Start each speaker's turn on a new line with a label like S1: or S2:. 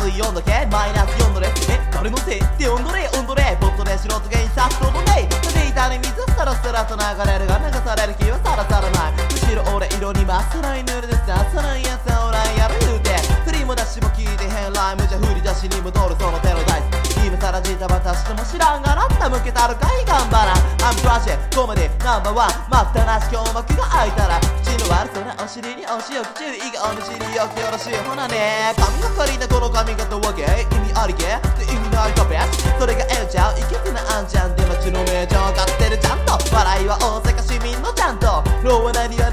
S1: い温度計マイナス4度です。誰のせいって温度レボットで素人原因さっともねいで板に水サラサラと流れるが流される気はさらさらない。むしろ俺色にまっさらに塗るでささらいやつはおらんやろ言うて振りも出しも聞いてへんライムじゃ振り出しに戻るその手のダイス今さらジタバタしても知らんがなった向けたるかい頑張らんI'm crushingコメディナンバーワン待ったなし今日幕が開いたら口の悪そうなお尻にお仕置き注意がおむしりよきよろしいほなね髪がかりなこの髪型はゲイ意味ありげって意味ないかベッチそれがええちゃういけてなあんちゃんで街の名城買ってるちゃんと笑いは大阪市民のちゃんとローは何や